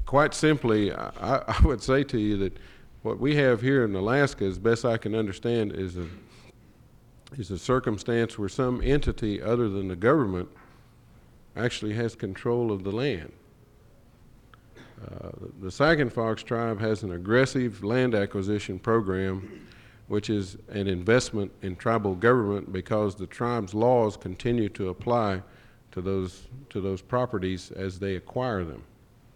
quite simply, I would say to you that what we have here in Alaska, as best I can understand, is a circumstance where some entity other than the government actually has control of the land. The Sac and Fox tribe has an aggressive land acquisition program, which is an investment in tribal government because the tribe's laws continue to apply to those properties as they acquire them.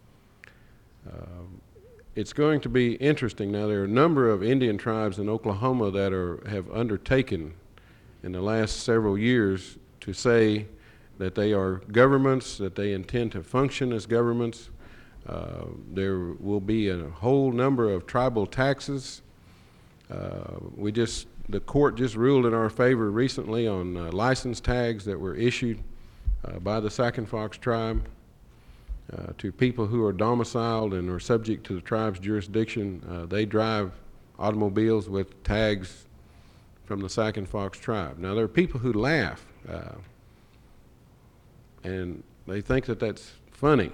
It's going to be interesting. Now, there are a number of Indian tribes in Oklahoma that have undertaken in the last several years to say that they are governments, that they intend to function as governments. There will be a whole number of tribal taxes. The court just ruled in our favor recently on license tags that were issued by the Sac and Fox tribe to people who are domiciled and are subject to the tribe's jurisdiction. They drive automobiles with tags from the Sac and Fox tribe. Now, there are people who laugh and they think that that's funny.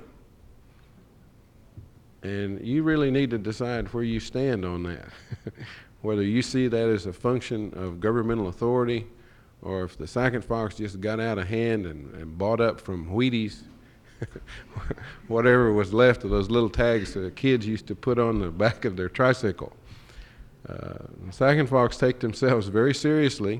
And you really need to decide where you stand on that. Whether you see that as a function of governmental authority, or if the Sac and Fox just got out of hand and bought up from Wheaties whatever was left of those little tags that kids used to put on the back of their tricycle. The Sac and Fox take themselves very seriously.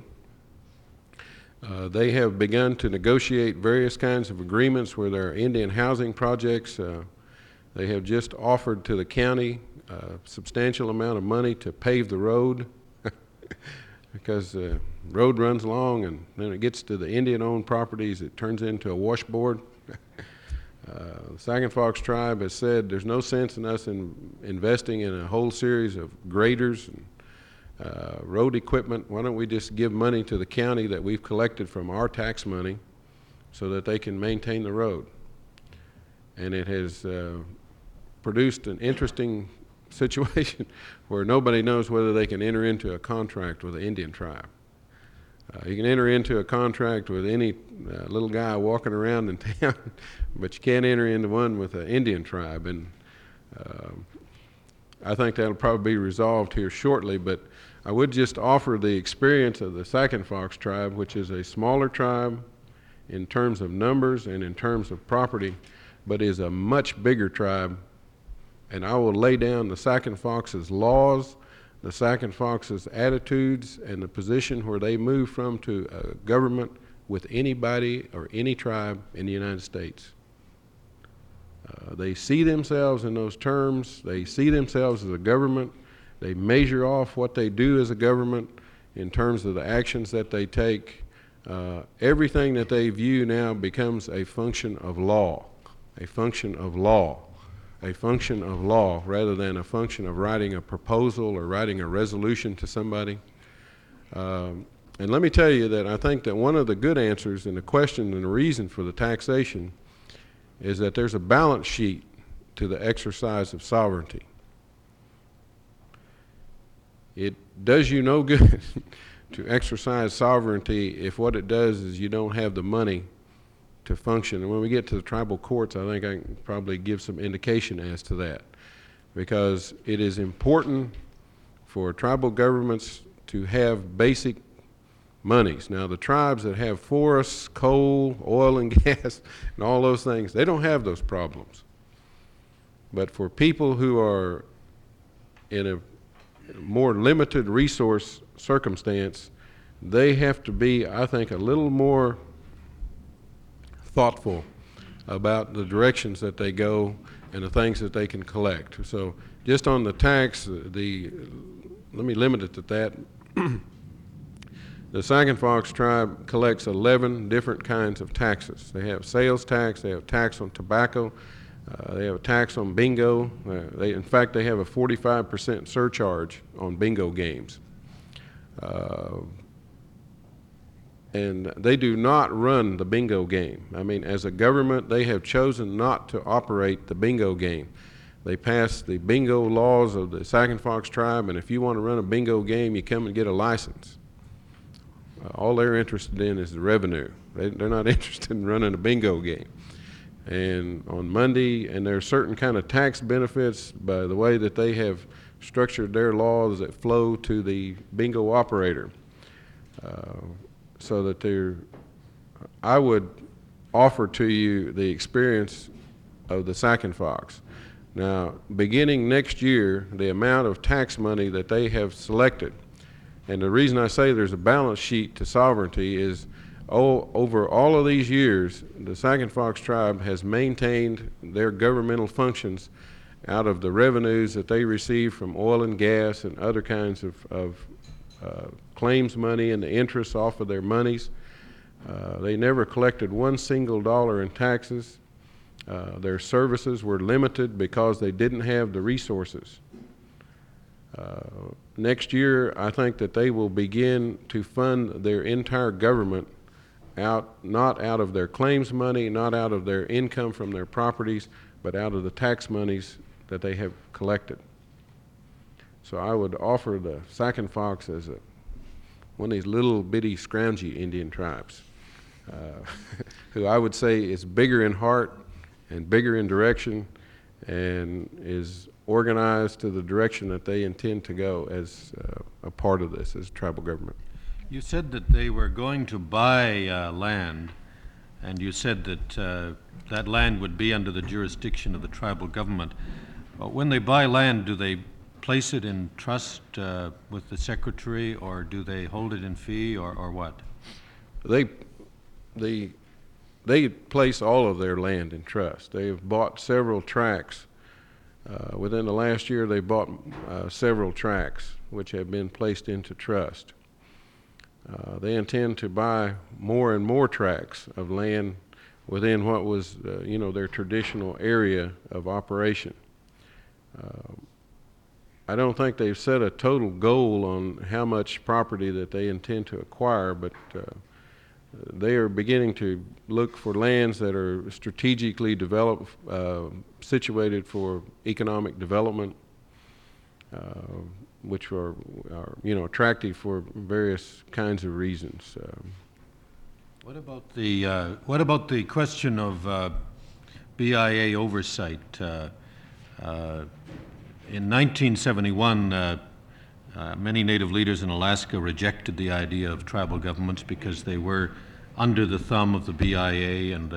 They have begun to negotiate various kinds of agreements where there are Indian housing projects. They have just offered to the county a substantial amount of money to pave the road because the road runs long and then it gets to the Indian-owned properties, it turns into a washboard. The Sac and Fox tribe has said there's no sense in us investing in a whole series of graders and road equipment. Why don't we just give money to the county that we've collected from our tax money so that they can maintain the road? And it has produced an interesting situation where nobody knows whether they can enter into a contract with the Indian tribe. You can enter into a contract with any little guy walking around in town, but you can't enter into one with an Indian tribe. And I think that'll probably be resolved here shortly, but I would just offer the experience of the Sac and Fox tribe, which is a smaller tribe in terms of numbers and in terms of property, but is a much bigger tribe. And I will lay down the Sac and Fox's laws, the Sac and Fox's attitudes, and the position where they move from to a government with anybody or any tribe in the United States. They see themselves in those terms. They see themselves as a government. They measure off what they do as a government in terms of the actions that they take. Everything that they view now becomes a function of law, a function of law. A function of law rather than a function of writing a proposal or writing a resolution to somebody. And let me tell you that I think that one of the good answers and the question and the reason for the taxation is that there's a balance sheet to the exercise of sovereignty. It does you no good to exercise sovereignty if what it does is you don't have the money to function. And when we get to the tribal courts, I think I can probably give some indication as to that, because it is important for tribal governments to have basic monies. Now, the tribes that have forests, coal, oil and gas, and all those things, they don't have those problems. But for people who are in a more limited resource circumstance, they have to be, I think, a little more thoughtful about the directions that they go and the things that they can collect. So just on the tax, let me limit it to that. The Sac and Fox tribe collects 11 different kinds of taxes. They have sales tax, they have tax on tobacco, they have a tax on bingo. In fact, they have a 45% surcharge on bingo games. And they do not run the bingo game. I mean, as a government, they have chosen not to operate the bingo game. They passed the bingo laws of the Sac and Fox tribe, and if you want to run a bingo game, you come and get a license. All they're interested in is the revenue. They're not interested in running a bingo game. and on Monday, and there are certain kind of tax benefits by the way that they have structured their laws that flow to the bingo operator. So that I would offer to you the experience of the Sac and Fox. Now, beginning next year, the amount of tax money that they have selected, and the reason I say there's a balance sheet to sovereignty is over all of these years, the Sac and Fox tribe has maintained their governmental functions out of the revenues that they receive from oil and gas and other kinds of claims money and the interest off of their monies. They never collected one single dollar in taxes. Their services were limited because they didn't have the resources. Next year, I think that they will begin to fund their entire government not out of their claims money, not out of their income from their properties, but out of the tax monies that they have collected. So I would offer the Sac and Fox as one of these little bitty scroungy Indian tribes, who I would say is bigger in heart and bigger in direction and is organized to the direction that they intend to go as a part of this as tribal government. You said that they were going to buy land, and you said that that land would be under the jurisdiction of the tribal government. When they buy land, do they place it in trust with the secretary, or do they hold it in fee, or what? They place all of their land in trust. They have bought several tracts. Within the last year, they bought several tracts which have been placed into trust. They intend to buy more and more tracts of land within what was, their traditional area of operation. I don't think they've set a total goal on how much property that they intend to acquire, but they are beginning to look for lands that are strategically developed, situated for economic development, which are attractive for various kinds of reasons. What about the question of BIA oversight? In 1971, many Native leaders in Alaska rejected the idea of tribal governments because they were under the thumb of the BIA, and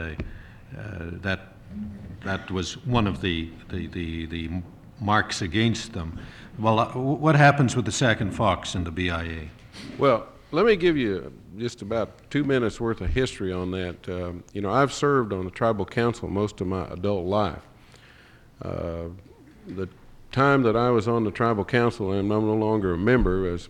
that was one of the marks against them. Well, what happens with the Sac and Fox and the BIA? Well, let me give you just about 2 minutes worth of history on that. I've served on the tribal council most of my adult life. The time that I was on the tribal council, and I'm no longer a member, was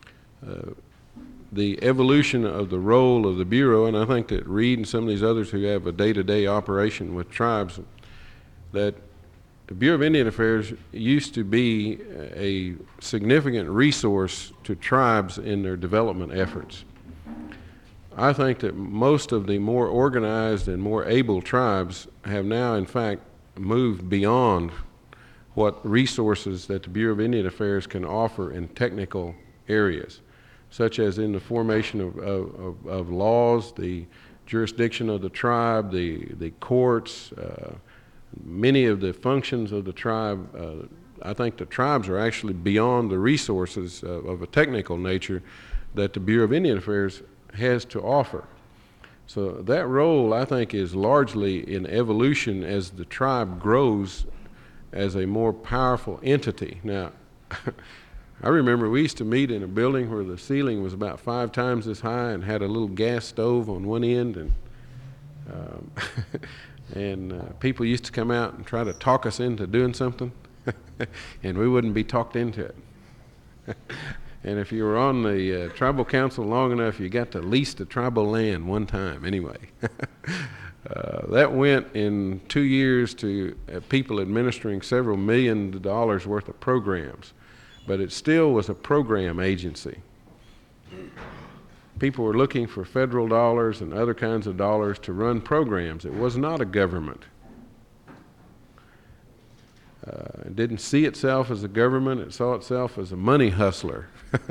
the evolution of the role of the Bureau, and I think that Reed and some of these others who have a day-to-day operation with tribes, that the Bureau of Indian Affairs used to be a significant resource to tribes in their development efforts. I think that most of the more organized and more able tribes have now, in fact, moved beyond what resources that the Bureau of Indian Affairs can offer in technical areas, such as in the formation of laws, the jurisdiction of the tribe, the courts, many of the functions of the tribe. I think the tribes are actually beyond the resources of a technical nature that the Bureau of Indian Affairs has to offer. So that role, I think, is largely in evolution as the tribe grows as a more powerful entity. Now, I remember we used to meet in a building where the ceiling was about 5 times as high and had a little gas stove on one end, and people used to come out and try to talk us into doing something, and we wouldn't be talked into it. And if you were on the tribal council long enough, you got to lease the tribal land one time anyway. That went in 2 years to people administering several $1 million worth of programs, but it still was a program agency. People were looking for federal dollars and other kinds of dollars to run programs. It was not a government. It didn't see itself as a government. It saw itself as a money hustler.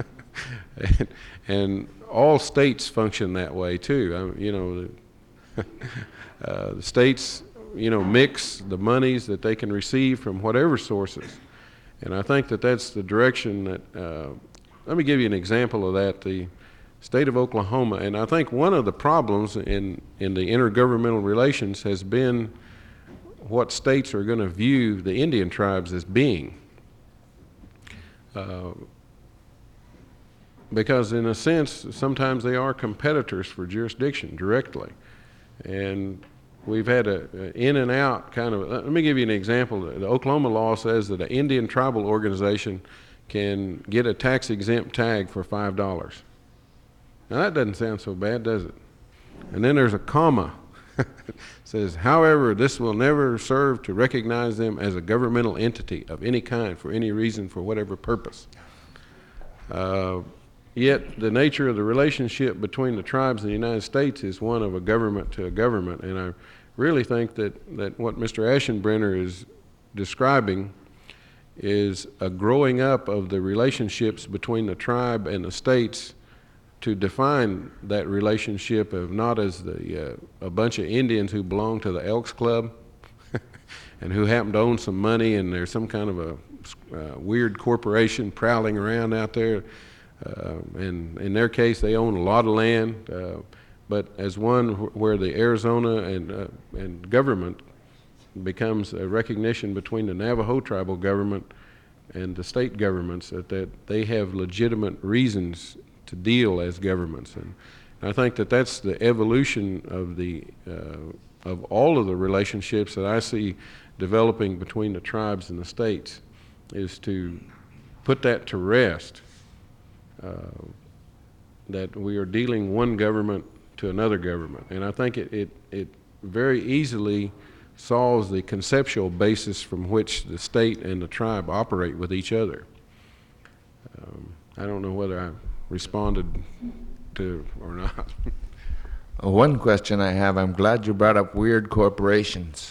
and all states function that way too. The states mix the monies that they can receive from whatever sources. And I think that that's the direction that, let me give you an example of that. The state of Oklahoma, and I think one of the problems in the intergovernmental relations has been what states are going to view the Indian tribes as being. Because in a sense, sometimes they are competitors for jurisdiction directly. And we've had a in and out kind of, let me give you an example. The Oklahoma law says that an Indian tribal organization can get a tax exempt tag for $5. Now that doesn't sound so bad, does it? And then there's a comma. It says, however, this will never serve to recognize them as a governmental entity of any kind for any reason for whatever purpose. Yet the nature of the relationship between the tribes in the United States is one of a government to a government, and I really think that what Mr. Aschenbrenner is describing is a growing up of the relationships between the tribe and the states to define that relationship of not as a bunch of Indians who belong to the Elks Club and who happen to own some money and there's some kind of a weird corporation prowling around out there. And in their case, they own a lot of land, but as one where the Arizona and government becomes a recognition between the Navajo tribal government and the state governments that they have legitimate reasons to deal as governments. And I think that that's the evolution of all of the relationships that I see developing between the tribes and the states, is to put that to rest, that we are dealing one government to another government. And I think it very easily solves the conceptual basis from which the state and the tribe operate with each other. I don't know whether I responded to or not. One question I have, I'm glad you brought up weird corporations.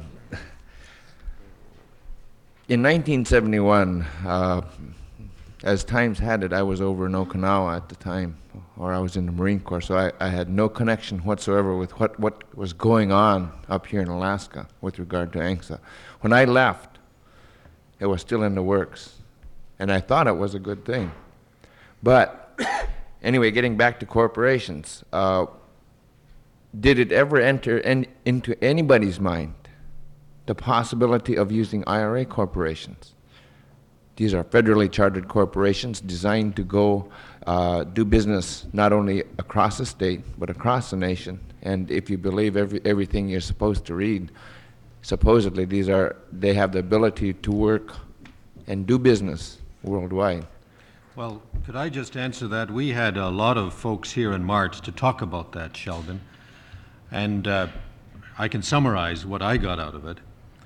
In 1971, as times had it, I was over in Okinawa at the time, or I was in the Marine Corps, so I had no connection whatsoever with what was going on up here in Alaska with regard to ANCSA. When I left, it was still in the works, and I thought it was a good thing. But anyway, getting back to corporations, did it ever enter into anybody's mind the possibility of using IRA corporations? These are federally chartered corporations designed to go do business not only across the state, but across the nation. And if you believe everything you're supposed to read, supposedly they have the ability to work and do business worldwide. Well, could I just answer that? We had a lot of folks here in March to talk about that, Sheldon. And I can summarize what I got out of it.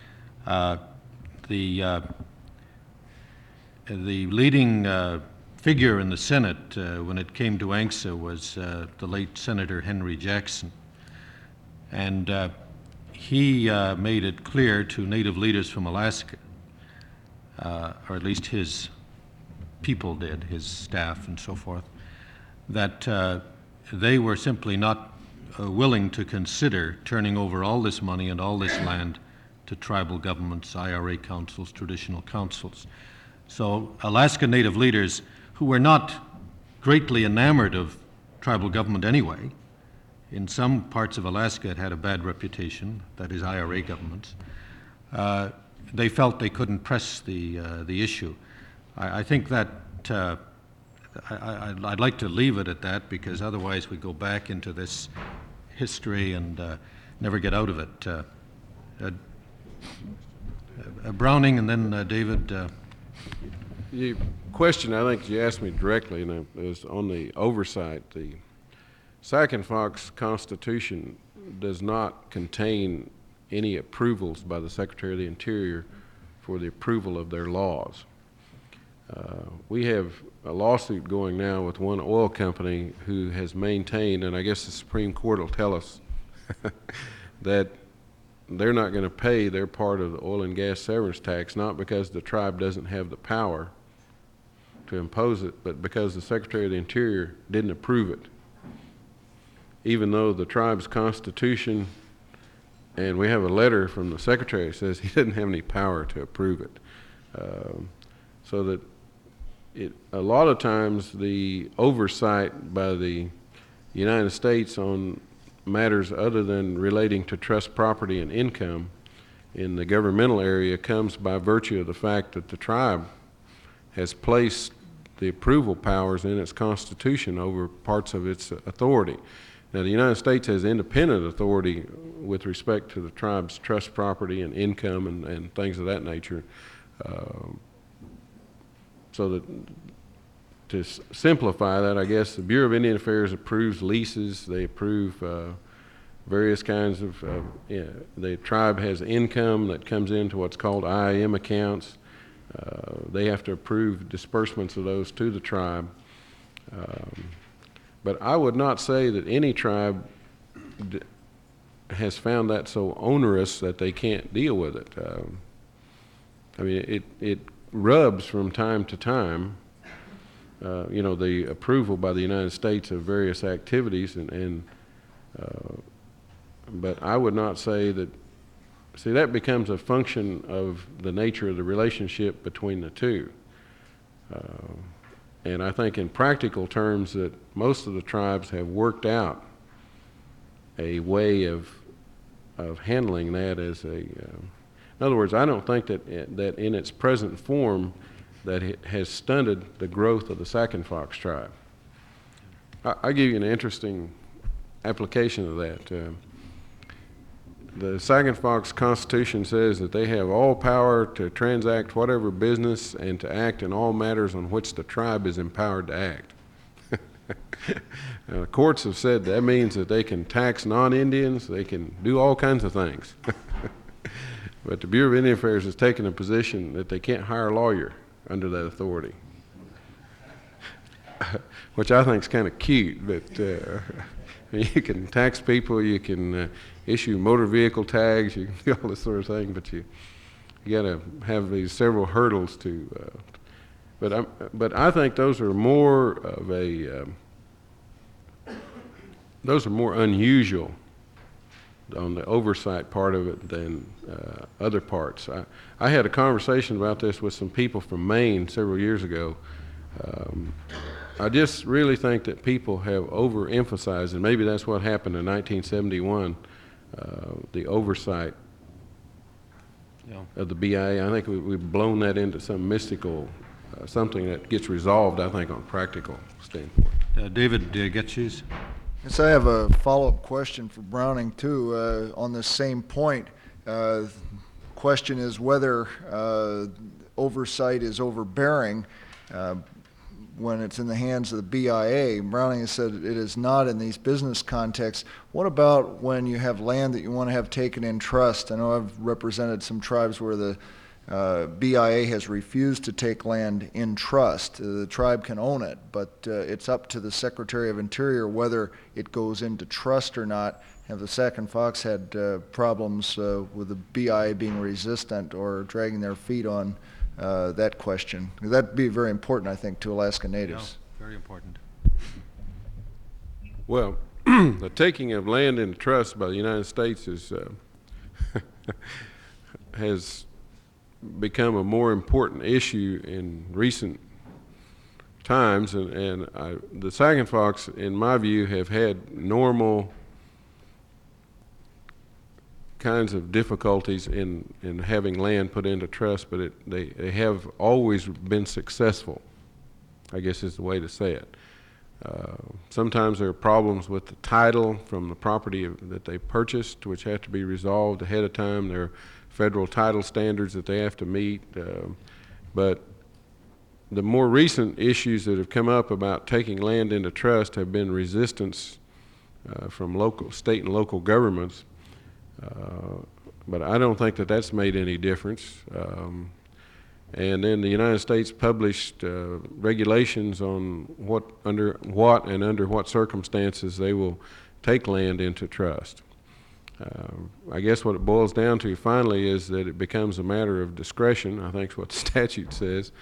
The leading figure in the Senate when it came to ANCSA was the late Senator Henry Jackson. And he made it clear to Native leaders from Alaska, or at least his people did, his staff and so forth, that they were simply not willing to consider turning over all this money and all this land to tribal governments, IRA councils, traditional councils. So Alaska Native leaders, who were not greatly enamored of tribal government anyway, in some parts of Alaska it had a bad reputation, that is IRA governments, they felt they couldn't press the issue. I think that I'd like to leave it at that, because otherwise we go back into this history and never get out of it. Browning and then David. The question I think you asked me directly, and it was on the oversight. The Sac and Fox Constitution does not contain any approvals by the Secretary of the Interior for the approval of their laws. We have a lawsuit going now with one oil company who has maintained, and I guess the Supreme Court will tell us that they're not going to pay their part of the oil and gas severance tax, not because the tribe doesn't have the power to impose it, but because the Secretary of the Interior didn't approve it. Even though the tribe's constitution and we have a letter from the secretary that says he doesn't have any power to approve it. So that a lot of times the oversight by the United States on matters other than relating to trust property and income in the governmental area comes by virtue of the fact that the tribe has placed the approval powers in its constitution over parts of its authority. Now, the United States has independent authority with respect to the tribe's trust property and income and things of that nature. So that to simplify that, I guess the Bureau of Indian Affairs approves leases. They approve various kinds of, the tribe has income that comes into what's called IIM accounts. They have to approve disbursements of those to the tribe. But I would not say that any tribe has found that so onerous that they can't deal with it. I mean, it rubs from time to time, the approval by the United States of various activities, but I would not say that. See, that becomes a function of the nature of the relationship between the two. And I think in practical terms that most of the tribes have worked out a way of handling that as a, in other words, I don't think that in its present form that it has stunted the growth of the Sac and Fox tribe. I'll give you an interesting application of that. The Sac and Fox Constitution says that they have all power to transact whatever business and to act in all matters on which the tribe is empowered to act. The courts have said that means that they can tax non-Indians, they can do all kinds of things. But the Bureau of Indian Affairs has taken a position that they can't hire a lawyer under that authority, which I think is kind of cute, but you can tax people, you can issue motor vehicle tags, you can do all this sort of thing, but you got to have these several hurdles to. But I think those are more of a those are more unusual on the oversight part of it than other parts. I had a conversation about this with some people from Maine several years ago. I just really think that people have overemphasized, and maybe that's what happened in 1971, the oversight of the BIA. I think we've blown that into some mystical, something that gets resolved, I think, on a practical standpoint. David Getches. Yes, I have a follow-up question for Browning, too, on the same point. Question is whether oversight is overbearing when it's in the hands of the BIA. Browning has said it is not in these business contexts. What about when you have land that you want to have taken in trust? I know I've represented some tribes where the BIA has refused to take land in trust. The tribe can own it, but it's up to the Secretary of Interior whether it goes into trust or not. Have the Sac and Fox had problems with the BIA being resistant or dragging their feet on that question? That'd be very important, I think, to Alaska Natives. Yeah, very important. Well, the taking of land into trust by the United States is has become a more important issue in recent times, and the Sac and Fox, in my view, have had normal kinds of difficulties in having land put into trust, but they have always been successful, I guess is the way to say it. Sometimes there are problems with the title from the property that they purchased, which have to be resolved ahead of time. There are federal title standards that they have to meet, but the more recent issues that have come up about taking land into trust have been resistance from state and local governments. But I don't think that that's made any difference. And then the United States published regulations on under what circumstances they will take land into trust. I guess what it boils down to finally is that it becomes a matter of discretion, I think is what the statute says,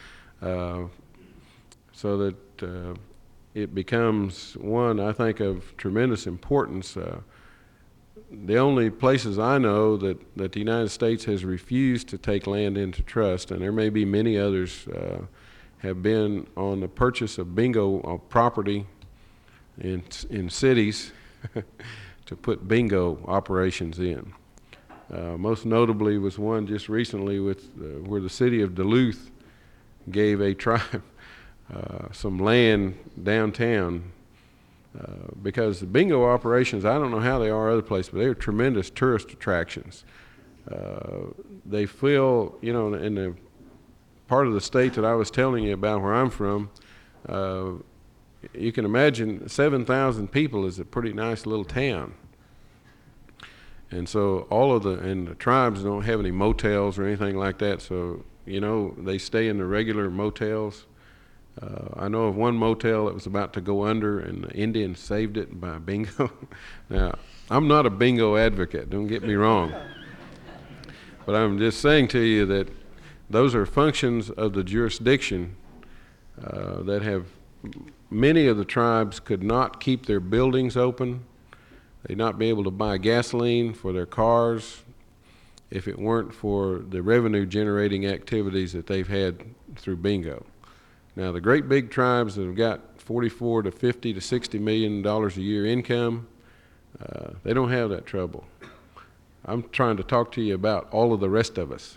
so that it becomes one, I think, of tremendous importance. the only places I know that the United States has refused to take land into trust, and there may be many others, have been on the purchase of bingo property in cities to put bingo operations in. Most notably was one just recently with where the city of Duluth gave a tribe some land downtown because the bingo operations, I don't know how they are other places, but they're tremendous tourist attractions. They fill, you know, in the part of the state that I was telling you about where I'm from, you can imagine 7,000 people is a pretty nice little town. And so the tribes don't have any motels or anything like that, so, you know, they stay in the regular motels. I know of one motel that was about to go under, and the Indians saved it by bingo. Now, I'm not a bingo advocate, don't get me wrong. But I'm just saying to you that those are functions of the jurisdiction that have, many of the tribes could not keep their buildings open. They'd not be able to buy gasoline for their cars if it weren't for the revenue generating activities that they've had through bingo. Now, the great big tribes that have got 44 to 50 to 60 million dollars a year income, they don't have that trouble. I'm trying to talk to you about all of the rest of us.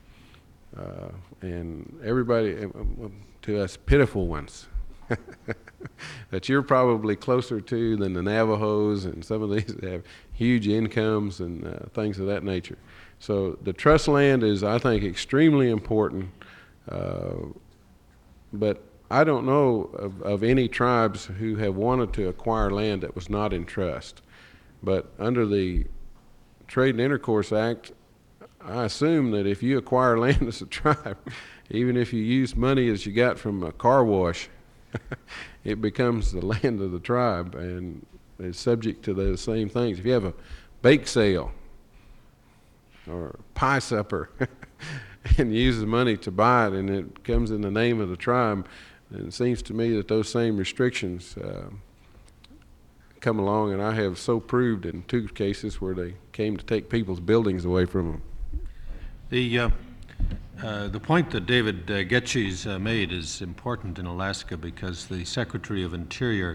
And everybody, to us pitiful ones, that you're probably closer to than the Navajos and some of these that have huge incomes and things of that nature. So the trust land is, I think, extremely important. But I don't know of any tribes who have wanted to acquire land that was not in trust. But under the Trade and Intercourse Act, I assume that if you acquire land as a tribe, even if you use money as you got from a car wash, it becomes the land of the tribe and is subject to the same things. If you have a bake sale or pie supper and uses money to buy it and it comes in the name of the tribe, then it seems to me that those same restrictions come along, and I have so proved in 2 cases where they came to take people's buildings away from them. The point that David Getches made is important in Alaska because the Secretary of Interior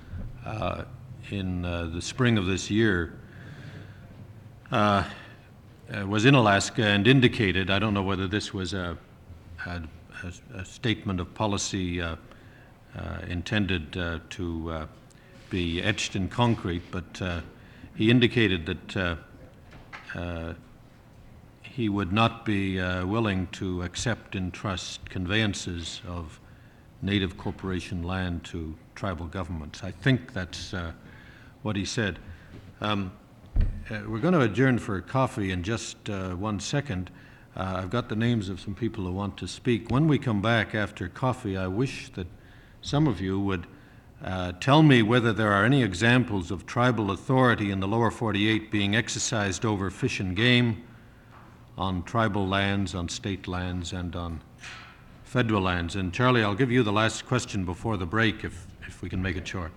in the spring of this year was in Alaska and indicated, I don't know whether this was a statement of policy intended to be etched in concrete, but he indicated that he would not be willing to accept in trust conveyances of native corporation land to tribal governments. I think that's what he said. We're going to adjourn for coffee in just 1 second. I've got the names of some people who want to speak. When we come back after coffee, I wish that some of you would tell me whether there are any examples of tribal authority in the lower 48 being exercised over fish and game, on tribal lands, on state lands, and on federal lands. And Charlie, I'll give you the last question before the break, if we can make it short.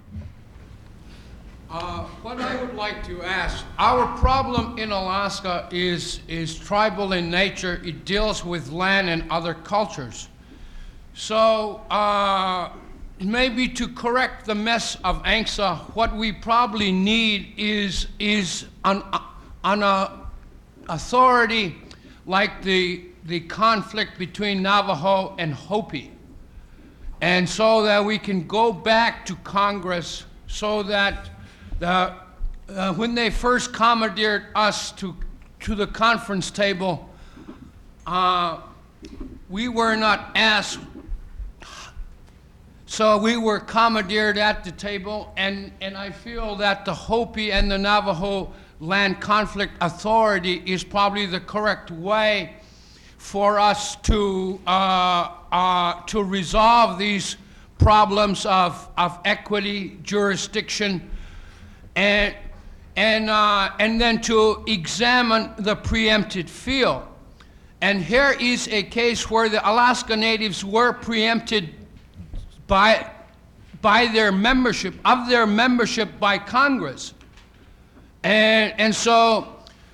What I would like to ask, our problem in Alaska is tribal in nature. It deals with land and other cultures. So maybe to correct the mess of ANCSA, what we probably need is an authority like the conflict between Navajo and Hopi. And so that we can go back to Congress so that when they first commandeered us to the conference table, we were not asked. So we were commandeered at the table, and I feel that the Hopi and the Navajo Land Conflict Authority is probably the correct way for us to resolve these problems of equity, jurisdiction, and then to examine the preempted field. And here is a case where the Alaska Natives were preempted by their membership, by Congress. And so,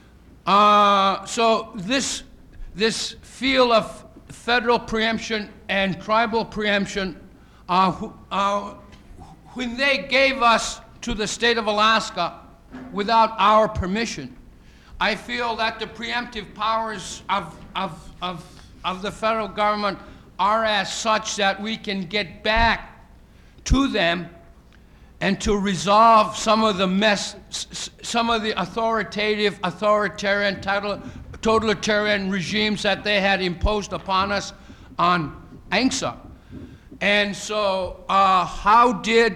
so this field of federal preemption and tribal preemption, when they gave us to the state of Alaska without our permission, I feel that the preemptive powers of the federal government are as such that we can get back to them and to resolve some of the some of the authoritarian, totalitarian regimes that they had imposed upon us on ANCSA. And so, how did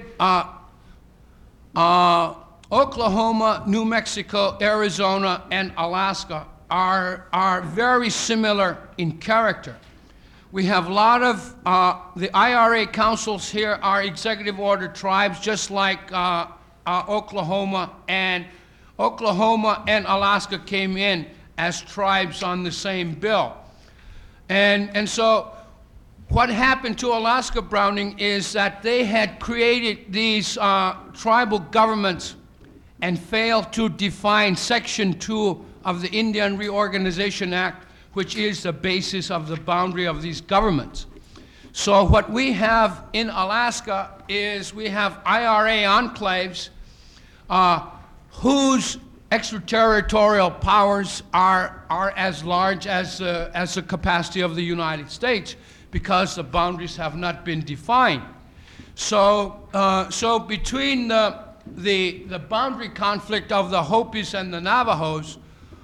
Oklahoma, New Mexico, Arizona, and Alaska are very similar in character. We have a lot of, the IRA councils here are executive order tribes, just like Oklahoma and Alaska came in as tribes on the same bill. And so what happened to Alaska, Browning, is that they had created these tribal governments and failed to define Section 2 of the Indian Reorganization Act, which is the basis of the boundary of these governments. So what we have in Alaska is we have IRA enclaves whose extraterritorial powers are as large as the capacity of the United States, because the boundaries have not been defined. So, so between the boundary conflict of the Hopis and the Navajos,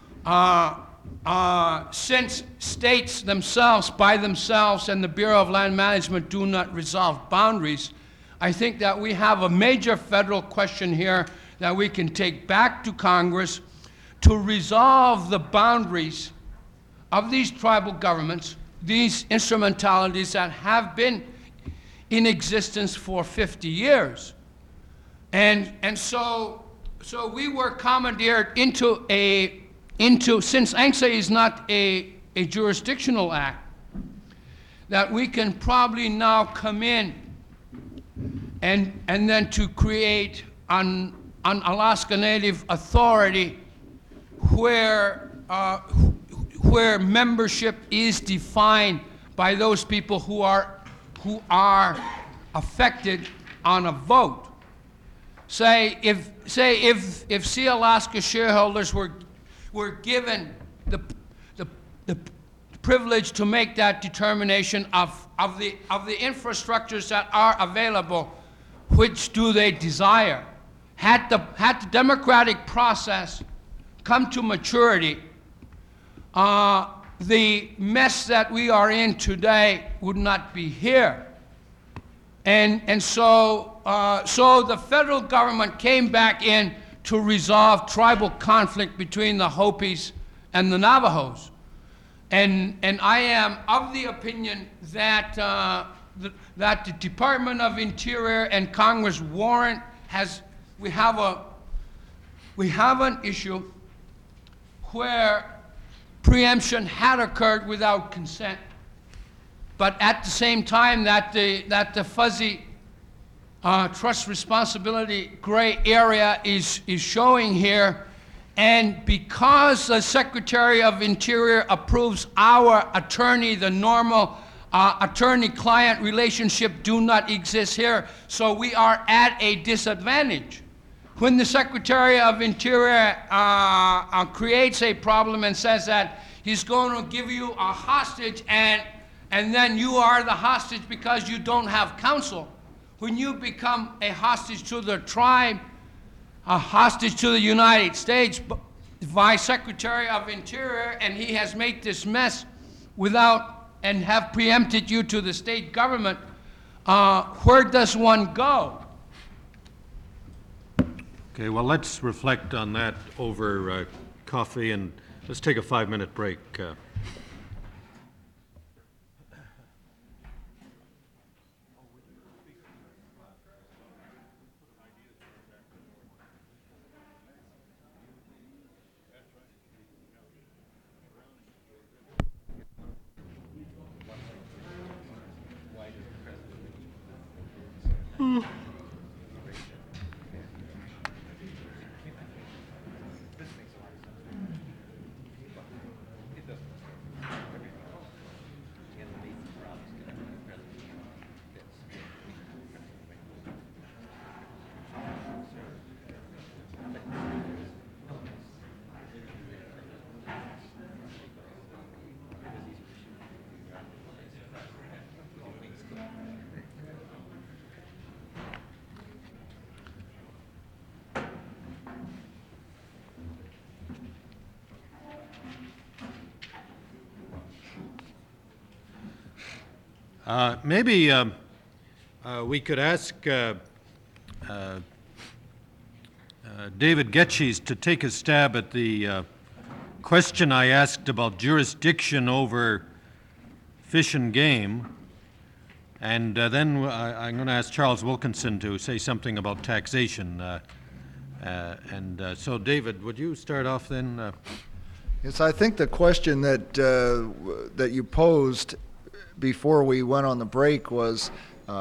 since states themselves, by themselves, and the Bureau of Land Management do not resolve boundaries, I think that we have a major federal question here that we can take back to Congress to resolve the boundaries of these tribal governments, these instrumentalities that have been in existence for 50 years. And so we were commandeered into since ANCSA is not a jurisdictional act, that we can probably now come in and then to create an Alaska Native Authority where membership is defined by those people who are affected on a vote. Say if Sealaska shareholders were given the privilege to make that determination of the infrastructures that are available, which do they desire? Had the democratic process come to maturity, the mess that we are in today would not be here. And so the federal government came back in to resolve tribal conflict between the Hopis and the Navajos. And I am of the opinion that, that the Department of Interior and Congress warrant we have an issue where preemption had occurred without consent, but at the same time that the fuzzy trust responsibility gray area is showing here, and because the Secretary of Interior approves our attorney, the normal attorney-client relationship do not exist here, so we are at a disadvantage. When the Secretary of Interior creates a problem and says that he's going to give you a hostage and then you are the hostage because you don't have counsel, when you become a hostage to the tribe, a hostage to the United States by Secretary of Interior, and he has made this mess without and have preempted you to the state government, where does one go? Okay, well, let's reflect on that over coffee, and let's take a 5-minute break. Maybe we could ask David Getches to take a stab at the question I asked about jurisdiction over fish and game, and then I'm going to ask Charles Wilkinson to say something about taxation. So, David, would you start off then? Yes, I think the question that that you posed before we went on the break was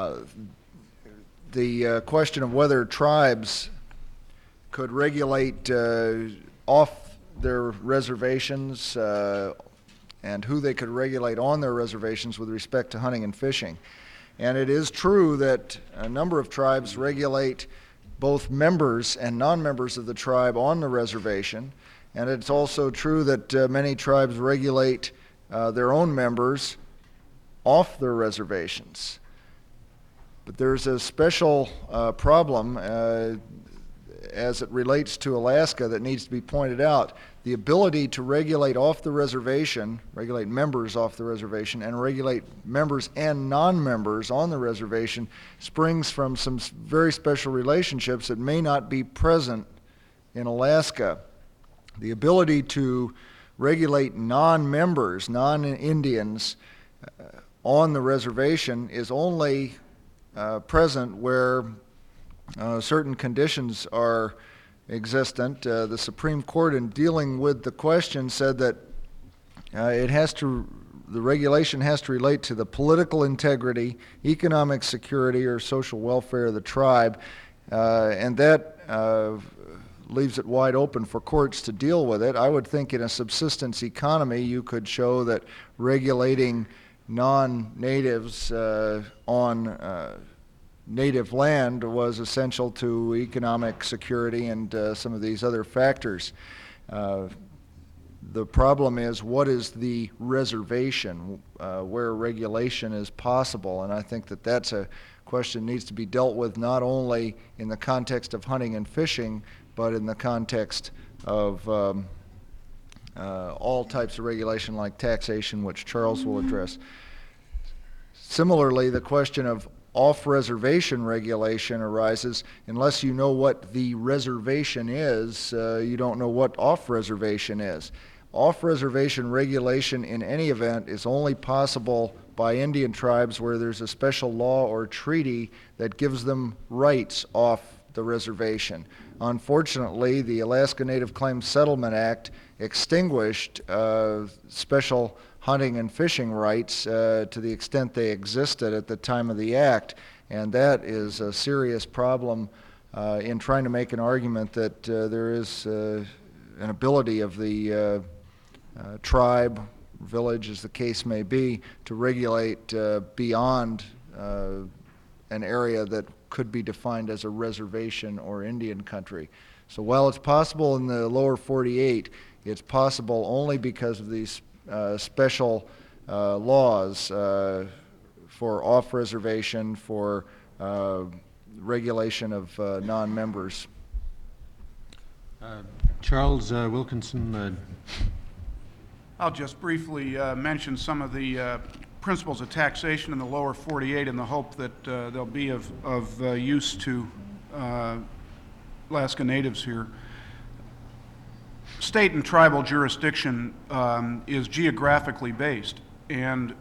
the question of whether tribes could regulate off their reservations and who they could regulate on their reservations with respect to hunting and fishing. And it is true that a number of tribes regulate both members and non-members of the tribe on the reservation. And it's also true that many tribes regulate their own members off their reservations. But there's a special problem as it relates to Alaska that needs to be pointed out. The ability to regulate off the reservation, regulate members off the reservation, and regulate members and non-members on the reservation springs from some very special relationships that may not be present in Alaska. The ability to regulate non-members, non-Indians on the reservation is only present where certain conditions are existent. The Supreme Court, in dealing with the question, said that the regulation has to relate to the political integrity, economic security, or social welfare of the tribe, and that leaves it wide open for courts to deal with it. I would think in a subsistence economy you could show that regulating non-natives on native land was essential to economic security and some of these other factors. The problem is, what is the reservation where regulation is possible? And I think that that's a question that needs to be dealt with not only in the context of hunting and fishing, but in the context of all types of regulation like taxation, which Charles will address. Similarly, the question of off-reservation regulation arises. Unless you know what the reservation is, you don't know what off-reservation is. Off-reservation regulation in any event is only possible by Indian tribes where there's a special law or treaty that gives them rights off the reservation. Unfortunately, the Alaska Native Claims Settlement Act extinguished special hunting and fishing rights to the extent they existed at the time of the act, and that is a serious problem in trying to make an argument that there is an ability of the tribe, village, as the case may be, to regulate beyond an area that could be defined as a reservation or Indian country. So while it's possible in the lower 48, it's possible only because of these special laws for off-reservation, for regulation of non-members. Charles Wilkinson. I'll just briefly mention some of the principles of taxation in the lower 48 in the hope that they'll be of use to Alaska Natives here. State and tribal jurisdiction is geographically based, and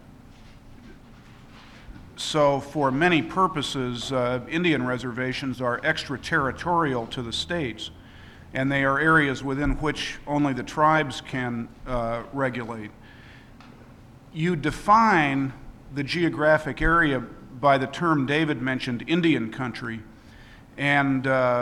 so for many purposes, Indian reservations are extraterritorial to the states, and they are areas within which only the tribes can regulate. You define the geographic area by the term David mentioned, Indian country, and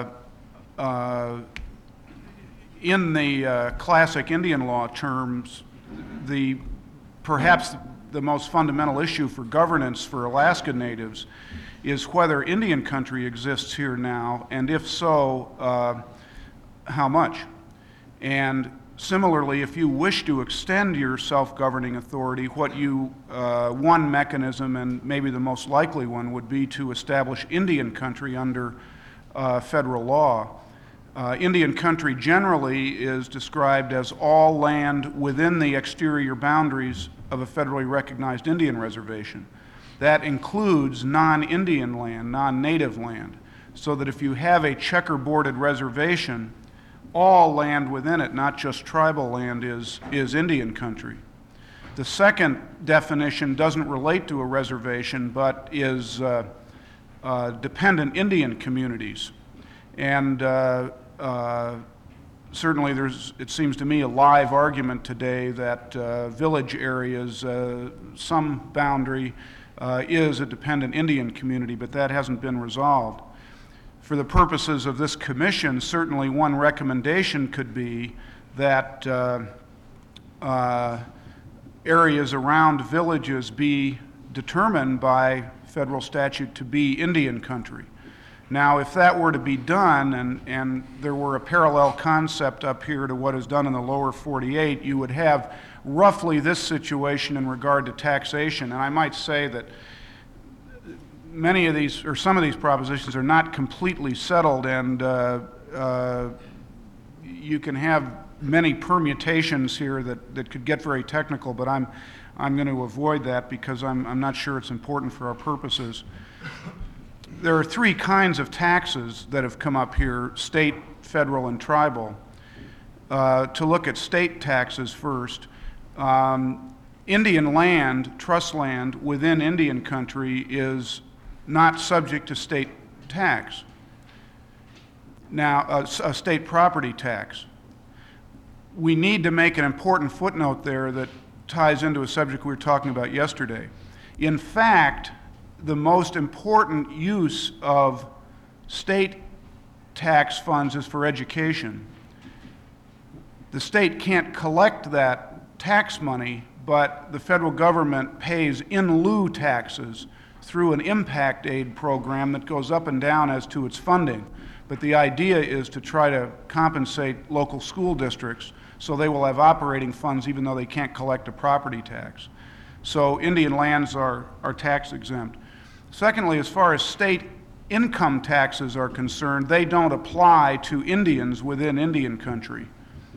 in the classic Indian law terms, perhaps the most fundamental issue for governance for Alaska Natives is whether Indian country exists here now, and if so, how much. And similarly, if you wish to extend your self-governing authority, one mechanism, and maybe the most likely one, would be to establish Indian country under federal law. Indian country generally is described as all land within the exterior boundaries of a federally recognized Indian reservation. that includes non-Indian land, non-native land, so that if you have a checkerboarded reservation, all land within it, not just tribal land, is Indian country. The second definition doesn't relate to a reservation, but is dependent Indian communities. And certainly it seems to me, a live argument today that village areas, some boundary is a dependent Indian community, but that hasn't been resolved. For the purposes of this commission, certainly one recommendation could be that areas around villages be determined by federal statute to be Indian country. Now, if that were to be done, and there were a parallel concept up here to what is done in the lower 48, you would have roughly this situation in regard to taxation. And I might say that many of these, or some of these propositions are not completely settled, and you can have many permutations here that could get very technical, but I'm going to avoid that because I'm not sure it's important for our purposes. There are three kinds of taxes that have come up here: state, federal, and tribal. To look at state taxes first, Indian land, trust land within Indian country is not subject to state tax. Now, a state property tax. We need to make an important footnote there that ties into a subject we were talking about yesterday. In fact, the most important use of state tax funds is for education. The state can't collect that tax money, but the federal government pays in lieu taxes through an impact aid program that goes up and down as to its funding. But the idea is to try to compensate local school districts so they will have operating funds even though they can't collect a property tax. So Indian lands are tax exempt. Secondly, as far as state income taxes are concerned, they don't apply to Indians within Indian country.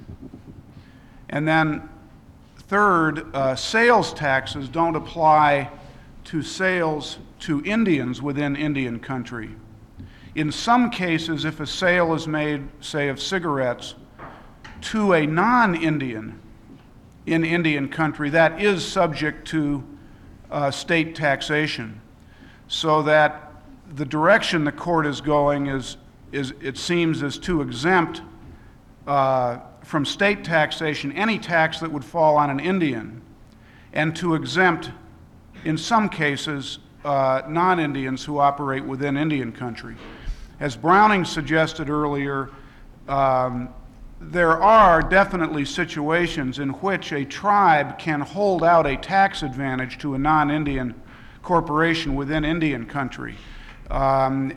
And then third, sales taxes don't apply to sales to Indians within Indian country. In some cases, if a sale is made, say, of cigarettes to a non-Indian in Indian country, that is subject to state taxation. So that the direction the court is going is it seems, is to exempt from state taxation any tax that would fall on an Indian, and to exempt, in some cases, non-Indians who operate within Indian country. As Browning suggested earlier, there are definitely situations in which a tribe can hold out a tax advantage to a non-Indian corporation within Indian country. And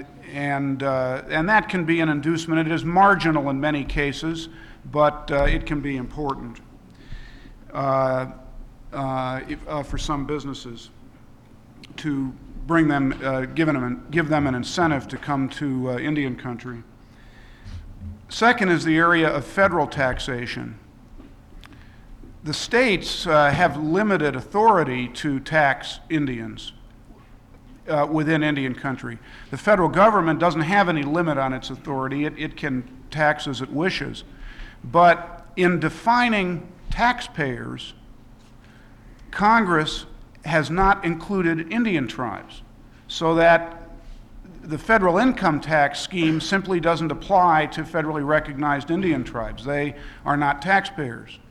that can be an inducement. It is marginal in many cases, but it can be important for some businesses to bring them, give them an incentive to come to Indian country. Second is the area of federal taxation. The states have limited authority to tax Indians within Indian country. The federal government doesn't have any limit on its authority. It can tax as it wishes. But in defining taxpayers, Congress has not included Indian tribes, so that the federal income tax scheme simply doesn't apply to federally recognized Indian tribes. They are not taxpayers.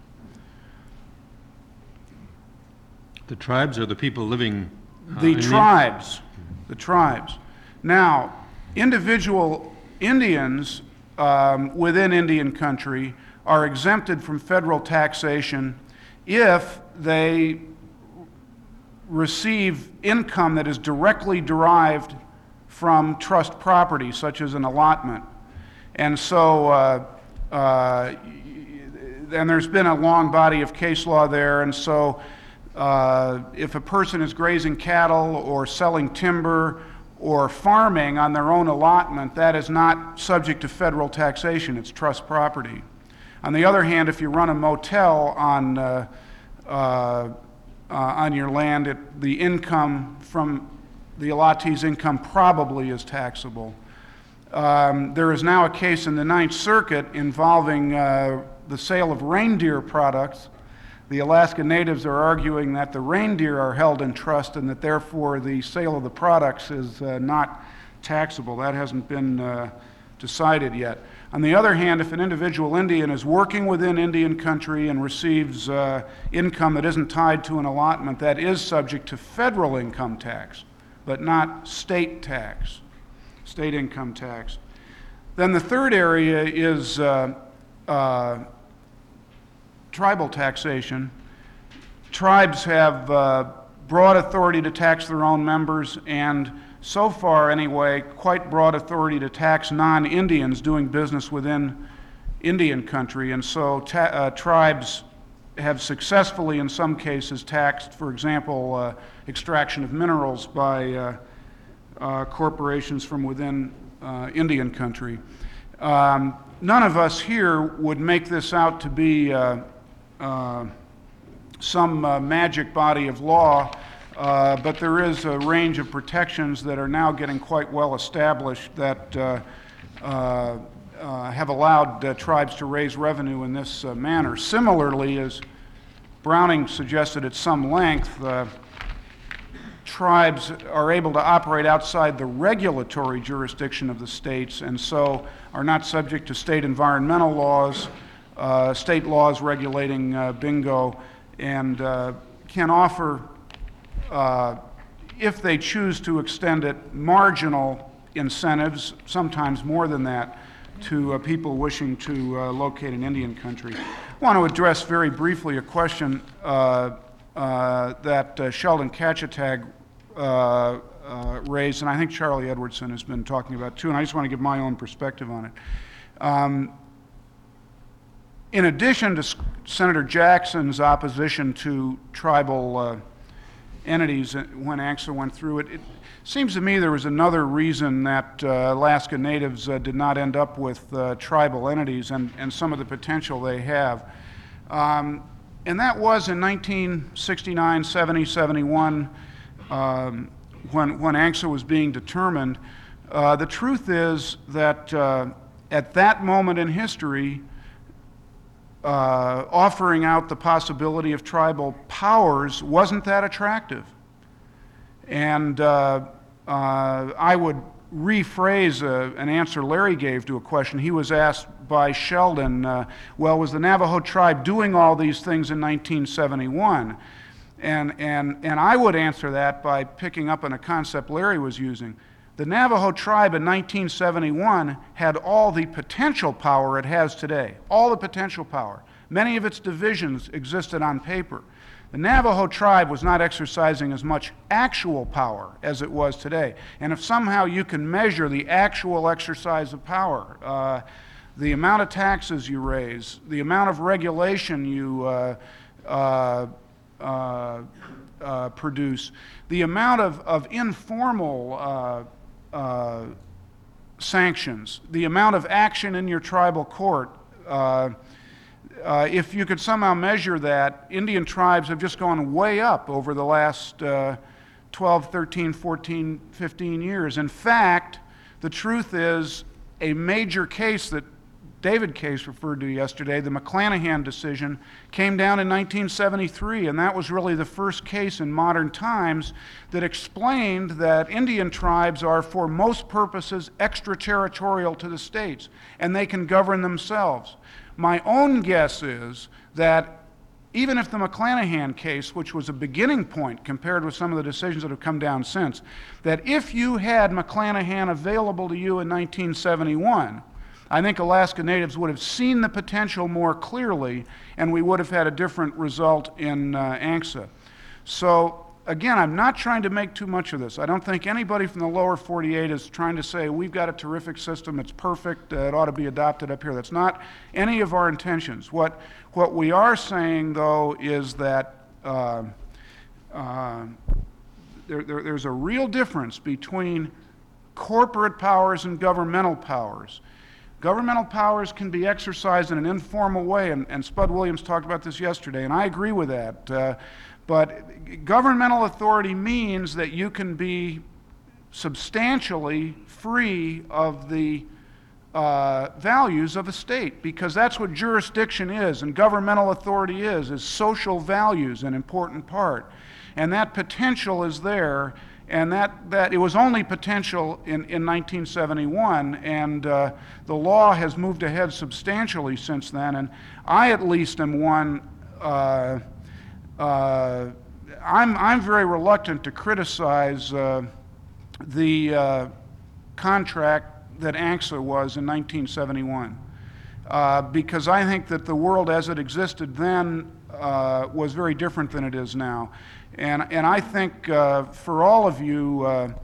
The tribes are the people living The tribes. Now, individual Indians within Indian country are exempted from federal taxation if they receive income that is directly derived from trust property, such as an allotment. And so, and there's been a long body of case law there, and so if a person is grazing cattle or selling timber or farming on their own allotment, that is not subject to federal taxation. It's trust property. On the other hand, if you run a motel on on your land, the income from the allottee's income probably is taxable. There is now a case in the Ninth Circuit involving the sale of reindeer products. The Alaska Natives are arguing that the reindeer are held in trust and that therefore the sale of the products is not taxable. That hasn't been decided yet. On the other hand, if an individual Indian is working within Indian country and receives income that isn't tied to an allotment, that is subject to federal income tax, but not state tax, state income tax. Then the third area is tribal taxation. Tribes have broad authority to tax their own members, and so far anyway, quite broad authority to tax non-Indians doing business within Indian country. And so tribes have successfully, in some cases, taxed, for example, extraction of minerals by corporations from within Indian country. None of us here would make this out to be some magic body of law, but there is a range of protections that are now getting quite well established that have allowed tribes to raise revenue in this manner. Similarly, as Browning suggested at some length, tribes are able to operate outside the regulatory jurisdiction of the states and so are not subject to state environmental laws, state laws regulating bingo, and can offer, if they choose to extend it, marginal incentives, sometimes more than that, to people wishing to locate in Indian country. I want to address very briefly a question that Sheldon Kachitag raised, and I think Charlie Edwardson has been talking about too, and I just want to give my own perspective on it. In addition to Senator Jackson's opposition to tribal entities when ANCSA went through it, it seems to me there was another reason that Alaska Natives did not end up with tribal entities and some of the potential they have. And that was in 1969, 70, 71, when ANCSA was being determined. The truth is that at that moment in history, offering out the possibility of tribal powers wasn't that attractive. And I would rephrase an answer Larry gave to a question. He was asked by Sheldon, well, was the Navajo tribe doing all these things in 1971? And I would answer that by picking up on a concept Larry was using. The Navajo tribe in 1971 had all the potential power it has today, all the potential power. Many of its divisions existed on paper. The Navajo tribe was not exercising as much actual power as it was today. And if somehow you can measure the actual exercise of power, the amount of taxes you raise, the amount of regulation you produce, the amount of informal sanctions, the amount of action in your tribal court, if you could somehow measure that, Indian tribes have just gone way up over the last 12, 13, 14, 15 years. In fact, the truth is a major case that David Case referred to yesterday, the McClanahan decision, came down in 1973, and that was really the first case in modern times that explained that Indian tribes are, for most purposes, extraterritorial to the states, and they can govern themselves. My own guess is that even if the McClanahan case, which was a beginning point compared with some of the decisions that have come down since, that if you had McClanahan available to you in 1971, I think Alaska Natives would have seen the potential more clearly, and we would have had a different result in ANCSA. So, again, I'm not trying to make too much of this. I don't think anybody from the lower 48 is trying to say, we've got a terrific system, it's perfect, it ought to be adopted up here. That's not any of our intentions. What we are saying, though, is that there's a real difference between corporate powers and governmental powers. Governmental powers can be exercised in an informal way, and Spud Williams talked about this yesterday, and I agree with that. But governmental authority means that you can be substantially free of the values of a state, because that's what jurisdiction is and governmental authority is social values, an important part. And that potential is there, and that it was only potential in 1971, and the law has moved ahead substantially since then. And I at least am one, I'm very reluctant to criticize the contract that ANCSA was in 1971, because I think that the world as it existed then was very different than it is now. And I think for all of you,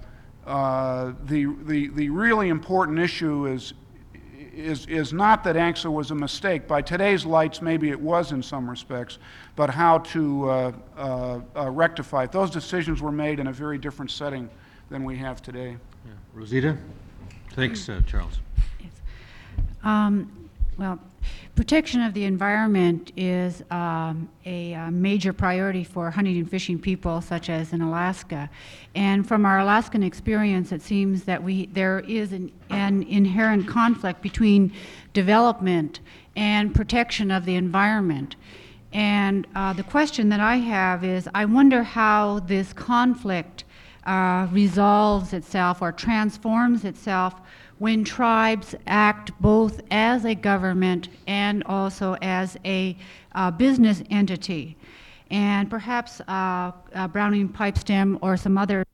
the really important issue is not that ANCSA was a mistake. By today's lights, maybe it was in some respects, but how to rectify it. Those decisions were made in a very different setting than we have today. Yeah. Rosita? Thanks, Charles. Yes. Well, protection of the environment is a major priority for hunting and fishing people, such as in Alaska. And from our Alaskan experience, it seems that there is an inherent conflict between development and protection of the environment. And the question that I have is, I wonder how this conflict resolves itself or transforms itself when tribes act both as a government and also as a business entity. And perhaps Browning Pipestem or some other